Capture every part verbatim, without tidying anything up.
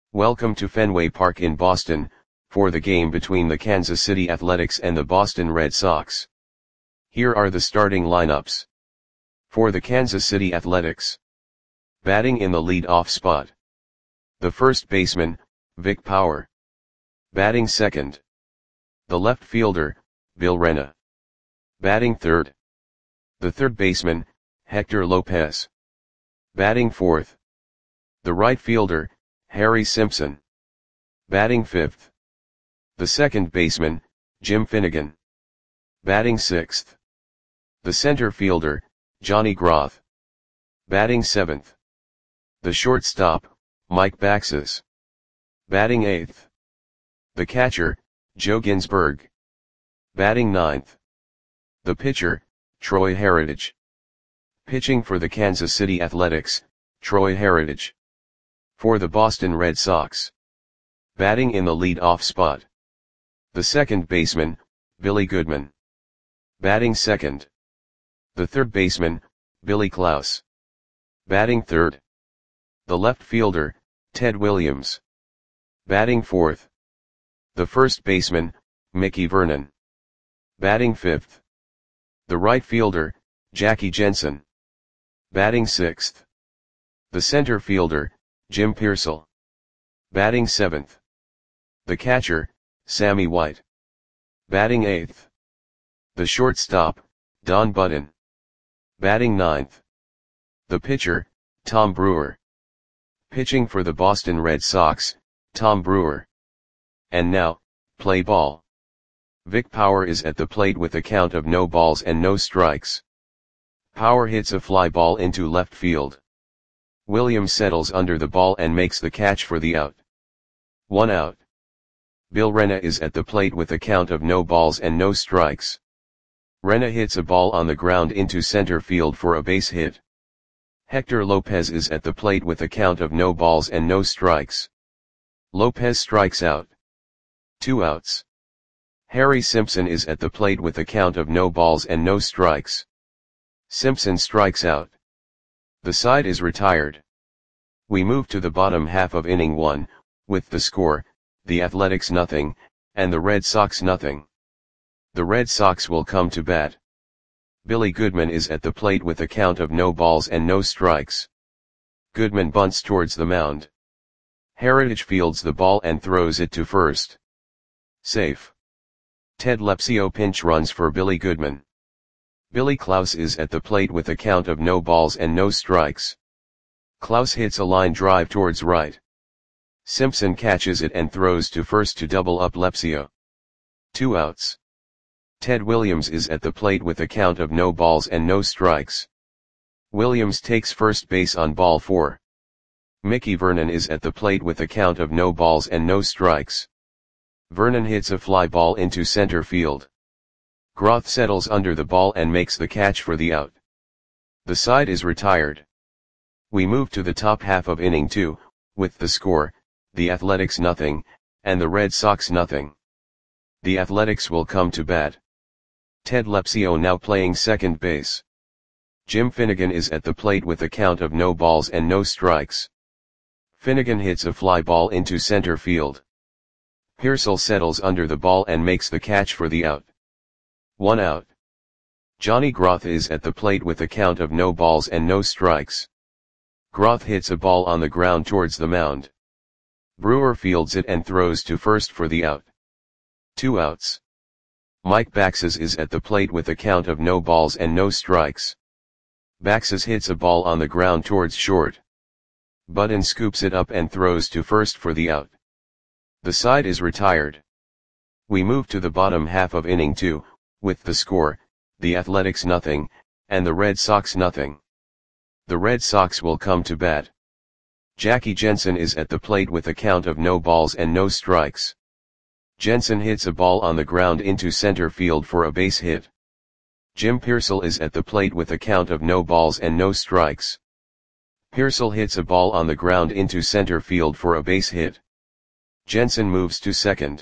Welcome to Fenway Park in Boston, for the game between the Kansas City Athletics and the Boston Red Sox. Here are the starting lineups. For the Kansas City Athletics. Batting in the lead-off spot. The first baseman, Vic Power. Batting second. The left fielder, Bill Rena. Batting third. The third baseman, Hector Lopez. Batting fourth. The right fielder, Harry Simpson. Batting fifth. The second baseman, Jim Finnegan. Batting sixth. The center fielder, Johnny Groth. Batting seventh. The shortstop, Mike Baxes. Batting eighth. The catcher, Joe Ginsberg. Batting ninth. The pitcher, Troy Heritage. Pitching for the Kansas City Athletics, Troy Heritage. For the Boston Red Sox. Batting in the lead-off spot. The second baseman, Billy Goodman. Batting second. The third baseman, Billy Klaus. Batting third. The left fielder, Ted Williams. Batting fourth. The first baseman, Mickey Vernon. Batting fifth. The right fielder, Jackie Jensen. Batting sixth. The center fielder, Jim Piersall. Batting seventh. The catcher, Sammy White. Batting eighth. The shortstop, Don Button. Batting ninth. The pitcher, Tom Brewer. Pitching for the Boston Red Sox, Tom Brewer. And now, play ball. Vic Power is at the plate with a count of no balls and no strikes. Power hits a fly ball into left field. Williams settles under the ball and makes the catch for the out. One out. Bill Rena is at the plate with a count of no balls and no strikes. Rena hits a ball on the ground into center field for a base hit. Hector Lopez is at the plate with a count of no balls and no strikes. Lopez strikes out. Two outs. Harry Simpson is at the plate with a count of no balls and no strikes. Simpson strikes out. The side is retired. We move to the bottom half of inning one, with the score, the Athletics nothing, and the Red Sox nothing. The Red Sox will come to bat. Billy Goodman is at the plate with a count of no balls and no strikes. Goodman bunts towards the mound. Heritage fields the ball and throws it to first. Safe. Ted Lepsio pinch runs for Billy Goodman. Billy Klaus is at the plate with a count of no balls and no strikes. Klaus hits a line drive towards right. Simpson catches it and throws to first to double up Lepsio. Two outs. Ted Williams is at the plate with a count of no balls and no strikes. Williams takes first base on ball four. Mickey Vernon is at the plate with a count of no balls and no strikes. Vernon hits a fly ball into center field. Groth settles under the ball and makes the catch for the out. The side is retired. We move to the top half of inning two, with the score, the Athletics nothing, and the Red Sox nothing. The Athletics will come to bat. Ted Lepsio now playing second base. Jim Finnegan is at the plate with a count of no balls and no strikes. Finnegan hits a fly ball into center field. Piersall settles under the ball and makes the catch for the out. One out. Johnny Groth is at the plate with a count of no balls and no strikes. Groth hits a ball on the ground towards the mound. Brewer fields it and throws to first for the out. Two outs. Mike Baxes is at the plate with a count of no balls and no strikes. Baxes hits a ball on the ground towards short. Button scoops it up and throws to first for the out. The side is retired. We move to the bottom half of inning two, with the score, the Athletics nothing, and the Red Sox nothing. The Red Sox will come to bat. Jackie Jensen is at the plate with a count of no balls and no strikes. Jensen hits a ball on the ground into center field for a base hit. Jim Piersall is at the plate with a count of no balls and no strikes. Piersall hits a ball on the ground into center field for a base hit. Jensen moves to second.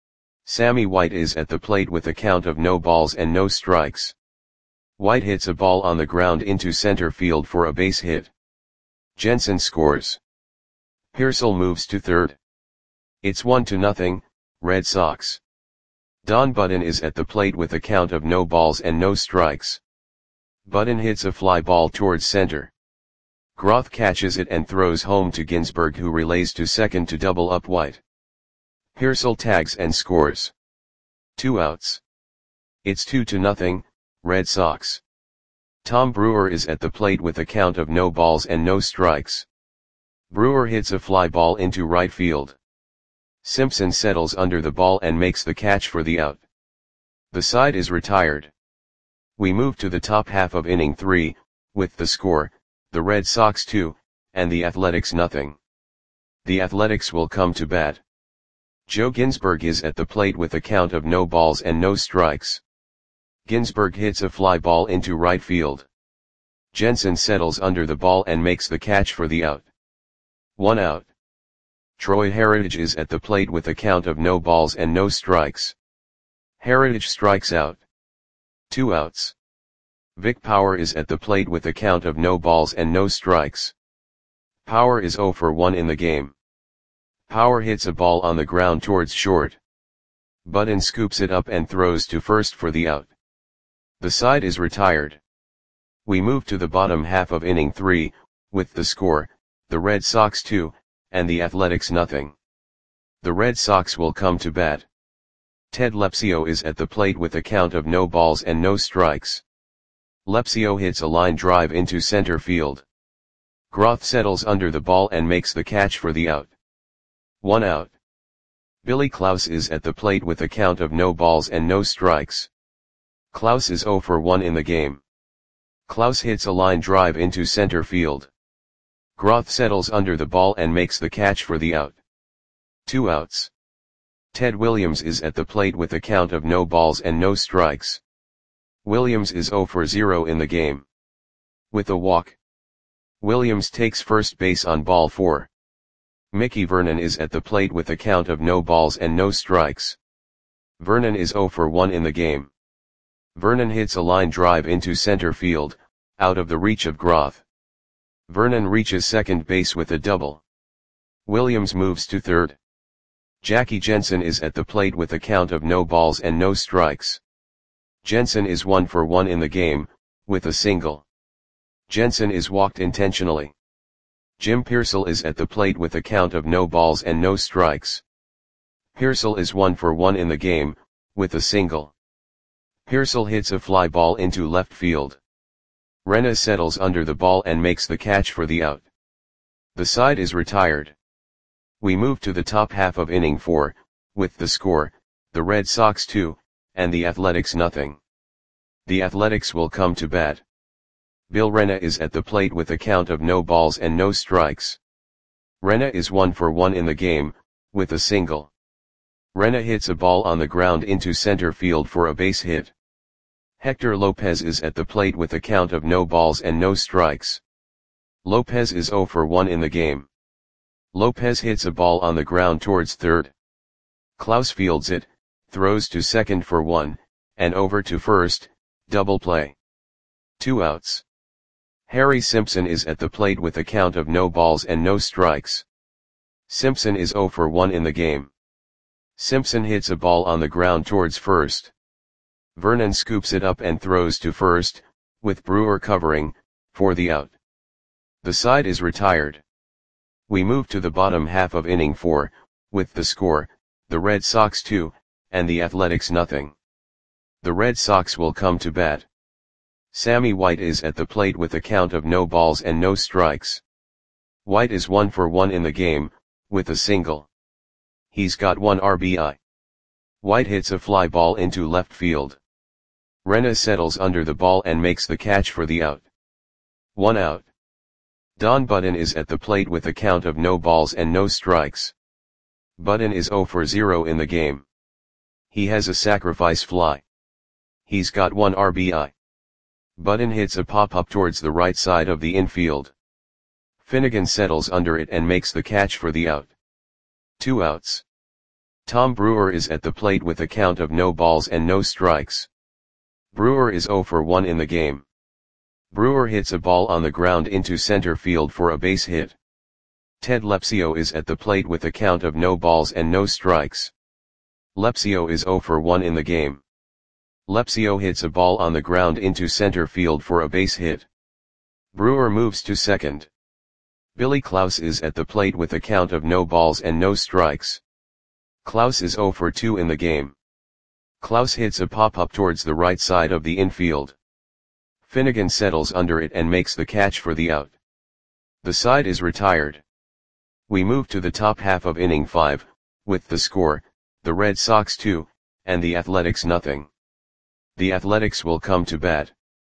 Sammy White is at the plate with a count of no balls and no strikes. White hits a ball on the ground into center field for a base hit. Jensen scores. Pearsall moves to third. It's one to nothing, Red Sox. Don Button is at the plate with a count of no balls and no strikes. Button hits a fly ball towards center. Groth catches it and throws home to Ginsberg, who relays to second to double up White. Pearsall tags and scores. Two outs. It's two to nothing, Red Sox. Tom Brewer is at the plate with a count of no balls and no strikes. Brewer hits a fly ball into right field. Simpson settles under the ball and makes the catch for the out. The side is retired. We move to the top half of inning three, with the score, the Red Sox two, and the Athletics nothing. The Athletics will come to bat. Joe Ginsberg is at the plate with a count of no balls and no strikes. Ginsberg hits a fly ball into right field. Jensen settles under the ball and makes the catch for the out. One out. Troy Heritage is at the plate with a count of no balls and no strikes. Heritage strikes out. Two outs. Vic Power is at the plate with a count of no balls and no strikes. Power is oh for one in the game. Power hits a ball on the ground towards short. Button scoops it up and throws to first for the out. The side is retired. We move to the bottom half of inning three, with the score, the Red Sox two, and the Athletics nothing. The Red Sox will come to bat. Ted Lepsio is at the plate with a count of no balls and no strikes. Lepsio hits a line drive into center field. Groth settles under the ball and makes the catch for the out. One out. Billy Klaus is at the plate with a count of no balls and no strikes. Klaus is oh for one in the game. Klaus hits a line drive into center field. Groth settles under the ball and makes the catch for the out. Two outs. Ted Williams is at the plate with a count of no balls and no strikes. Williams is oh for zero in the game. With a walk. Williams takes first base on ball four. Mickey Vernon is at the plate with a count of no balls and no strikes. Vernon is oh for one in the game. Vernon hits a line drive into center field, out of the reach of Groth. Vernon reaches second base with a double. Williams moves to third. Jackie Jensen is at the plate with a count of no balls and no strikes. Jensen is one for one in the game, with a single. Jensen is walked intentionally. Jim Pearsall is at the plate with a count of no balls and no strikes. Pearsall is one for one in the game, with a single. Pearsall hits a fly ball into left field. Renna settles under the ball and makes the catch for the out. The side is retired. We move to the top half of inning four, with the score, the Red Sox two, and the Athletics nothing. The Athletics will come to bat. Bill Renna is at the plate with a count of no balls and no strikes. Renna is one for one in the game, with a single. Renna hits a ball on the ground into center field for a base hit. Hector Lopez is at the plate with a count of no balls and no strikes. Lopez is oh for one in the game. Lopez hits a ball on the ground towards third. Klaus fields it, throws to second for one, and over to first, double play. Two outs. Harry Simpson is at the plate with a count of no balls and no strikes. Simpson is oh for one in the game. Simpson hits a ball on the ground towards first. Vernon scoops it up and throws to first, with Brewer covering, for the out. The side is retired. We move to the bottom half of inning four, with the score, the Red Sox two, and the Athletics nothing. The Red Sox will come to bat. Sammy White is at the plate with a count of no balls and no strikes. White is one for one in the game, with a single. He's got one R B I. White hits a fly ball into left field. Renna settles under the ball and makes the catch for the out. One out. Don Button is at the plate with a count of no balls and no strikes. Button is oh for zero in the game. He has a sacrifice fly. He's got one R B I. Button hits a pop-up towards the right side of the infield. Finnegan settles under it and makes the catch for the out. Two outs. Tom Brewer is at the plate with a count of no balls and no strikes. Brewer is oh for one in the game. Brewer hits a ball on the ground into center field for a base hit. Ted Lepsio is at the plate with a count of no balls and no strikes. Lepsio is zero for one in the game. Lepsio hits a ball on the ground into center field for a base hit. Brewer moves to second. Billy Klaus is at the plate with a count of no balls and no strikes. Klaus is zero for two in the game. Klaus hits a pop-up towards the right side of the infield. Finnegan settles under it and makes the catch for the out. The side is retired. We move to the top half of inning five, with the score, the Red Sox two, and the Athletics nothing. The Athletics will come to bat.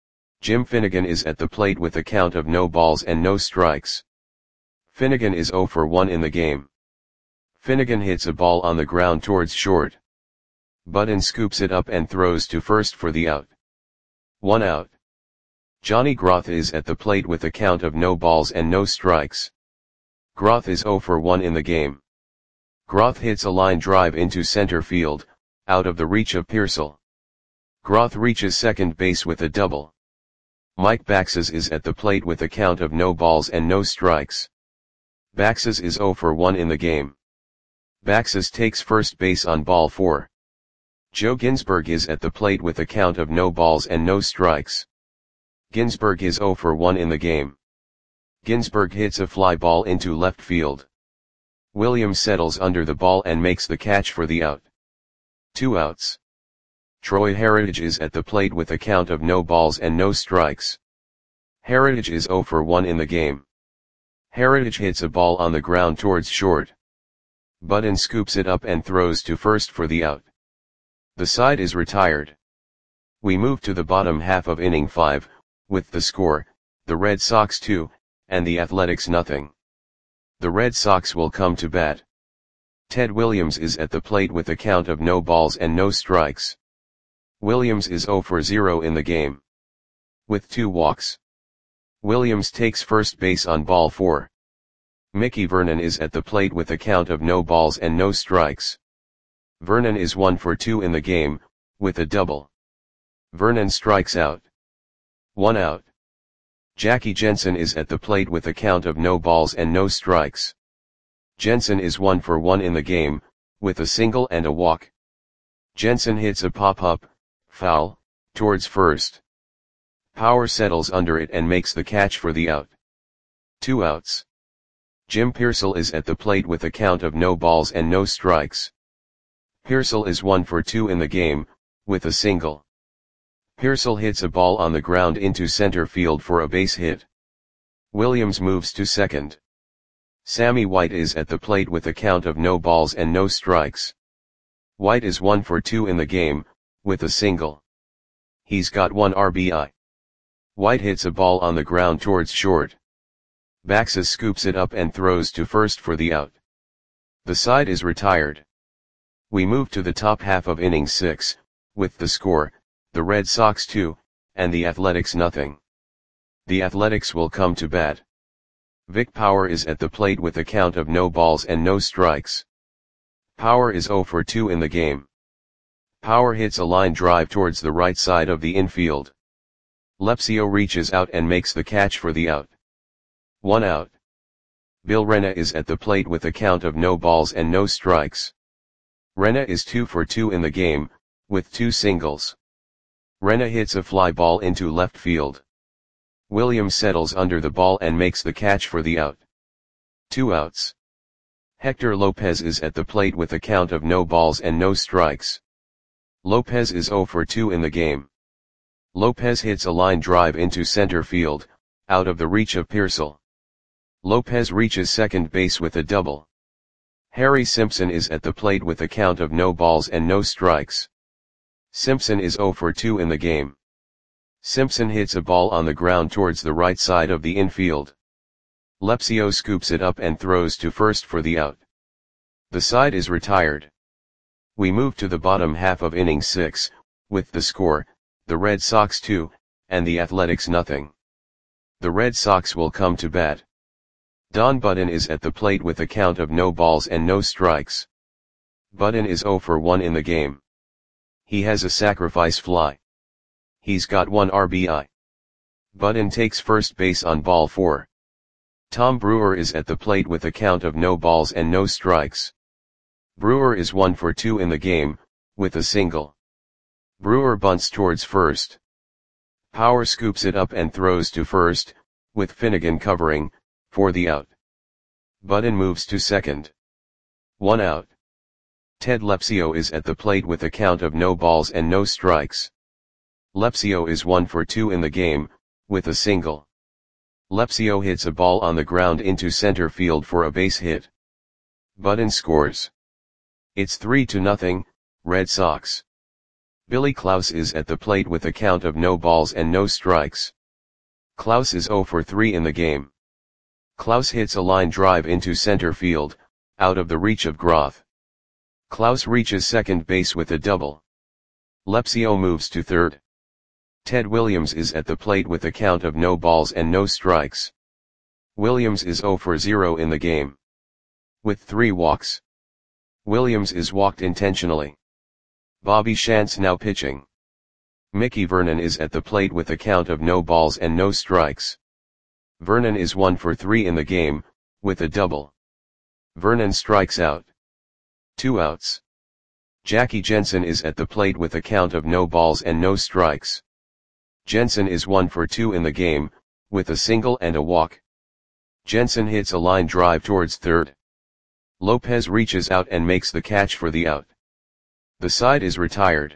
Jim Finnegan is at the plate with a count of no balls and no strikes. Finnegan is zero for one in the game. Finnegan hits a ball on the ground towards short. Budden scoops it up and throws to first for the out. One out. Johnny Groth is at the plate with a count of no balls and no strikes. Groth is zero for one in the game. Groth hits a line drive into center field, out of the reach of Pearsall. Groth reaches second base with a double. Mike Baxes is at the plate with a count of no balls and no strikes. Baxes is zero for one in the game. Baxes takes first base on ball four. Joe Ginsberg is at the plate with a count of no balls and no strikes. Ginsberg is zero for one in the game. Ginsberg hits a fly ball into left field. Williams settles under the ball and makes the catch for the out. Two outs. Troy Heritage is at the plate with a count of no balls and no strikes. Heritage is zero for one in the game. Heritage hits a ball on the ground towards short. Budden scoops it up and throws to first for the out. The side is retired. We move to the bottom half of inning five, with the score, the Red Sox two, and the Athletics nothing. The Red Sox will come to bat. Ted Williams is at the plate with a count of no balls and no strikes. Williams is zero for zero in the game. With two walks. Williams takes first base on ball four. Mickey Vernon is at the plate with a count of no balls and no strikes. Vernon is one for two in the game, with a double. Vernon strikes out. One out. Jackie Jensen is at the plate with a count of no balls and no strikes. Jensen is one for one in the game, with a single and a walk. Jensen hits a pop-up, foul, towards first. Power settles under it and makes the catch for the out. Two outs. Jim Pearsall is at the plate with a count of no balls and no strikes. Pearsall is one for two in the game, with a single. Pearsall hits a ball on the ground into center field for a base hit. Williams moves to second. Sammy White is at the plate with a count of no balls and no strikes. White is one for two in the game, with a single. He's got one R B I. White hits a ball on the ground towards short. Baxes scoops it up and throws to first for the out. The side is retired. We move to the top half of inning six, with the score, the Red Sox two, and the Athletics nothing. The Athletics will come to bat. Vic Power is at the plate with a count of no balls and no strikes. Power is zero for two in the game. Power hits a line drive towards the right side of the infield. Lepsio reaches out and makes the catch for the out. One out. Bill Rena is at the plate with a count of no balls and no strikes. Rena is two for two in the game, with two singles. Rena hits a fly ball into left field. Williams settles under the ball and makes the catch for the out. Two outs. Hector Lopez is at the plate with a count of no balls and no strikes. Lopez is zero for two in the game. Lopez hits a line drive into center field, out of the reach of Pearsall. Lopez reaches second base with a double. Harry Simpson is at the plate with a count of no balls and no strikes. Simpson is zero for two in the game. Simpson hits a ball on the ground towards the right side of the infield. Lepsio scoops it up and throws to first for the out. The side is retired. We move to the bottom half of inning six, with the score, the Red Sox two, and the Athletics nothing. The Red Sox will come to bat. Don Budden is at the plate with a count of no balls and no strikes. Budden is zero for one in the game. He has a sacrifice fly. He's got one R B I. Budden takes first base on ball four. Tom Brewer is at the plate with a count of no balls and no strikes. Brewer is one for two in the game, with a single. Brewer bunts towards first. Power scoops it up and throws to first, with Finnegan covering, for the out. Budden moves to second. One out. Ted Lepsio is at the plate with a count of no balls and no strikes. Lepsio is one for two in the game, with a single. Lepsio hits a ball on the ground into center field for a base hit. Budden scores. It's three to nothing, Red Sox. Billy Klaus is at the plate with a count of no balls and no strikes. Klaus is zero for three in the game. Klaus hits a line drive into center field, out of the reach of Groth. Klaus reaches second base with a double. Lepsio moves to third. Ted Williams is at the plate with a count of no balls and no strikes. Williams is zero for zero in the game. With three walks. Williams is walked intentionally. Bobby Shantz now pitching. Mickey Vernon is at the plate with a count of no balls and no strikes. Vernon is one for three in the game, with a double. Vernon strikes out. Two outs. Jackie Jensen is at the plate with a count of no balls and no strikes. Jensen is one for two in the game, with a single and a walk. Jensen hits a line drive towards third. Lopez reaches out and makes the catch for the out. The side is retired.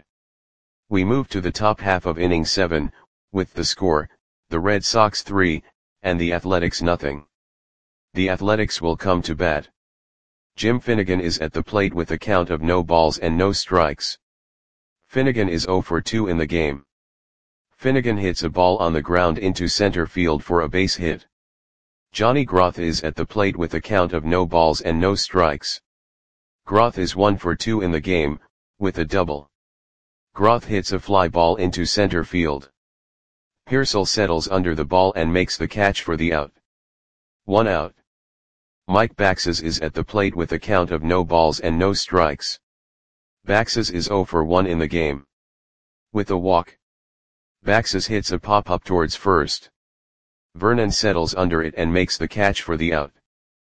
We move to the top half of inning seven, with the score, the Red Sox three, and the Athletics nothing. The Athletics will come to bat. Jim Finnegan is at the plate with a count of no balls and no strikes. Finnegan is zero for two in the game. Finnegan hits a ball on the ground into center field for a base hit. Johnny Groth is at the plate with a count of no balls and no strikes. Groth is one for two in the game, with a double. Groth hits a fly ball into center field. Pearsall settles under the ball and makes the catch for the out. One out. Mike Baxes is at the plate with a count of no balls and no strikes. Baxes is zero for one in the game. With a walk. Baxes hits a pop-up towards first. Vernon settles under it and makes the catch for the out.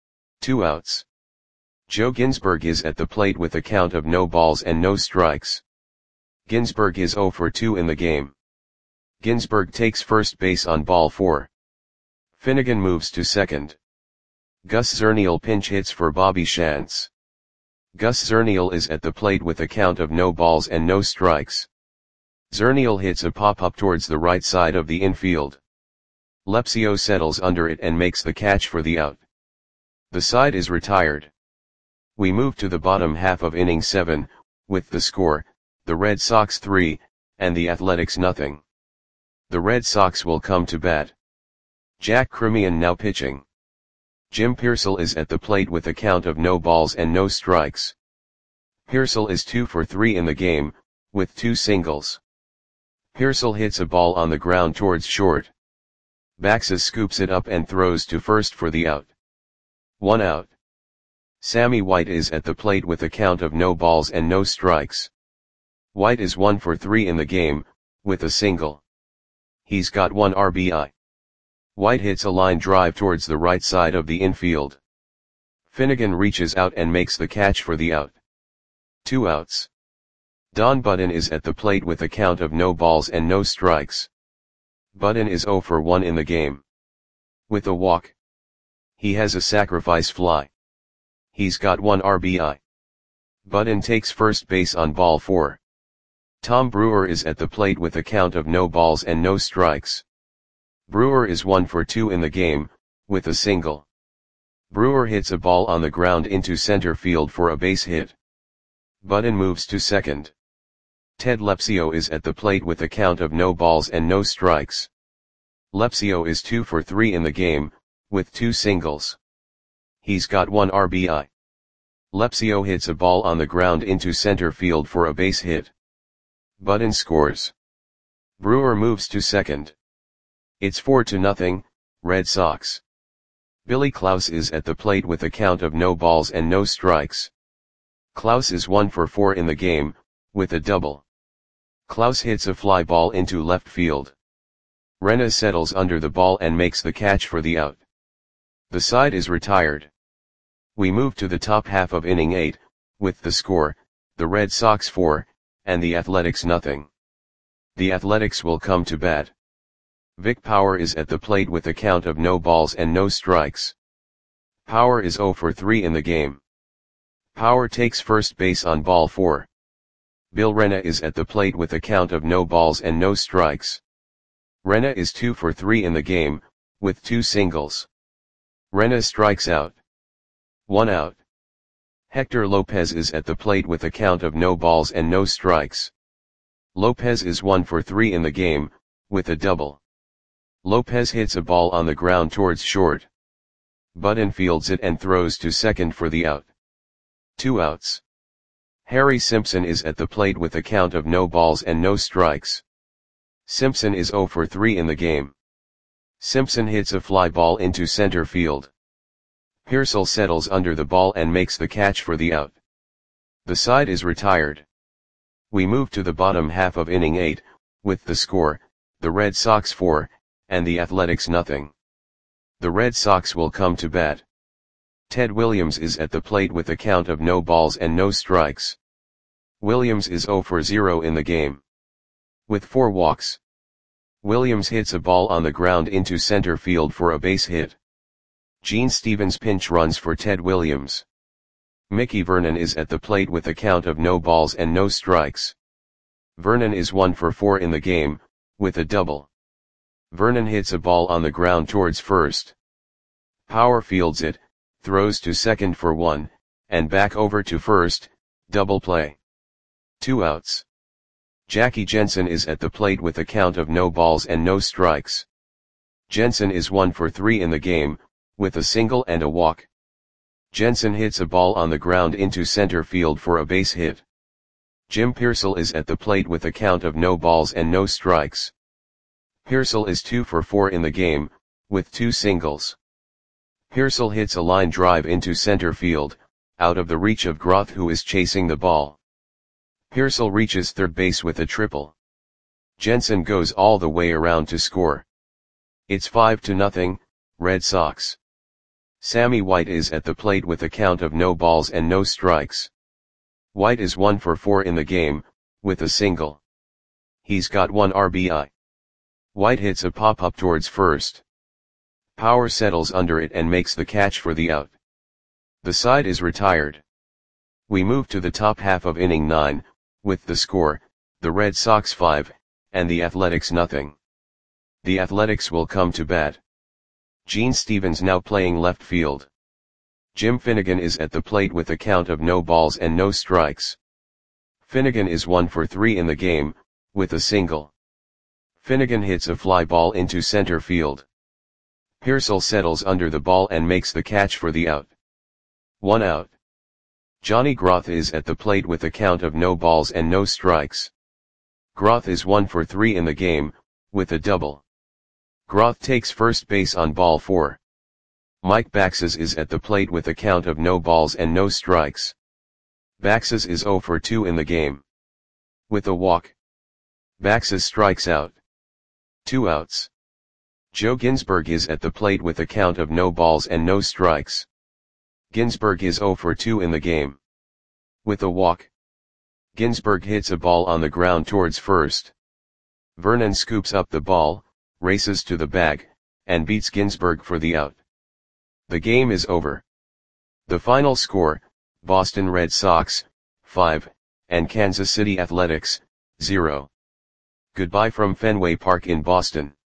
Two outs. Joe Ginsberg is at the plate with a count of no balls and no strikes. Ginsberg is zero for two in the game. Ginsberg takes first base on ball four. Finnegan moves to second. Gus Zernial pinch hits for Bobby Shantz. Gus Zernial is at the plate with a count of no balls and no strikes. Zernial hits a pop-up towards the right side of the infield. Lepsio settles under it and makes the catch for the out. The side is retired. We move to the bottom half of inning seven, with the score, the Red Sox three, and the Athletics nothing. The Red Sox will come to bat. Jack Cremian now pitching. Jim Pearsall is at the plate with a count of no balls and no strikes. Pearsall is two for three in the game, with two singles. Pearsall hits a ball on the ground towards short. Baxes scoops it up and throws to first for the out. One out. Sammy White is at the plate with a count of no balls and no strikes. White is one for three in the game, with a single. He's got one R B I. White hits a line drive towards the right side of the infield. Finnegan reaches out and makes the catch for the out. Two outs. Don Budden is at the plate with a count of no balls and no strikes. Budden is zero for one in the game. With a walk. He has a sacrifice fly. He's got one R B I. Budden takes first base on ball four. Tom Brewer is at the plate with a count of no balls and no strikes. Brewer is one for two in the game, with a single. Brewer hits a ball on the ground into center field for a base hit. Budden moves to second. Ted Lepsio is at the plate with a count of no balls and no strikes. Lepsio is two for three in the game, with two singles. He's got one R B I. Lepsio hits a ball on the ground into center field for a base hit. Budden scores. Brewer moves to second. It's four to nothing, Red Sox. Billy Klaus is at the plate with a count of no balls and no strikes. Klaus is one for four in the game, with a double. Klaus hits a fly ball into left field. Renna settles under the ball and makes the catch for the out. The side is retired. We move to the top half of inning eight, with the score, the Red Sox four, and the Athletics nothing. The Athletics will come to bat. Vic Power is at the plate with a count of no balls and no strikes. Power is oh for three in the game. Power takes first base on ball four. Bill Rena is at the plate with a count of no balls and no strikes. Rena is two for three in the game, with two singles. Rena strikes out. One out. Hector Lopez is at the plate with a count of no balls and no strikes. Lopez is one for three in the game, with a double. Lopez hits a ball on the ground towards short. Button fields it and throws to second for the out. Two outs. Harry Simpson is at the plate with a count of no balls and no strikes. Simpson is oh for three in the game. Simpson hits a fly ball into center field. Pearsall settles under the ball and makes the catch for the out. The side is retired. We move to the bottom half of inning eight, with the score, the Red Sox four, and the Athletics nothing. The Red Sox will come to bat. Ted Williams is at the plate with a count of no balls and no strikes. Williams is oh for zero in the game. With four walks. Williams hits a ball on the ground into center field for a base hit. Gene Stevens pinch runs for Ted Williams. Mickey Vernon is at the plate with a count of no balls and no strikes. Vernon is one for four in the game, with a double. Vernon hits a ball on the ground towards first. Power fields it, throws to second for one, and back over to first, double play. Two outs. Jackie Jensen is at the plate with a count of no balls and no strikes. Jensen is one for three in the game, with a single and a walk. Jensen hits a ball on the ground into center field for a base hit. Jim Pearsall is at the plate with a count of no balls and no strikes. Pearsall is two for four in the game, with two singles. Pearsall hits a line drive into center field, out of the reach of Groth, who is chasing the ball. Pearsall reaches third base with a triple. Jensen goes all the way around to score. It's five to nothing, Red Sox. Sammy White is at the plate with a count of no balls and no strikes. White is one for four in the game, with a single. He's got one R B I. White hits a pop-up towards first. Power settles under it and makes the catch for the out. The side is retired. We move to the top half of inning nine, with the score, the Red Sox five, and the Athletics nothing. The Athletics will come to bat. Gene Stevens now playing left field. Jim Finnegan is at the plate with a count of no balls and no strikes. Finnegan is one for three in the game, with a single. Finnegan hits a fly ball into center field. Pearsall settles under the ball and makes the catch for the out. One out. Johnny Groth is at the plate with a count of no balls and no strikes. Groth is one for three in the game, with a double. Groth takes first base on ball four. Mike Baxes is at the plate with a count of no balls and no strikes. Baxes is oh for two in the game. With a walk. Baxes strikes out. Two outs. Joe Ginsberg is at the plate with a count of no balls and no strikes. Ginsberg is oh for two in the game. With a walk. Ginsberg hits a ball on the ground towards first. Vernon scoops up the ball, races to the bag, and beats Ginsberg for the out. The game is over. The final score, Boston Red Sox, five, and Kansas City Athletics, zero. Goodbye from Fenway Park in Boston.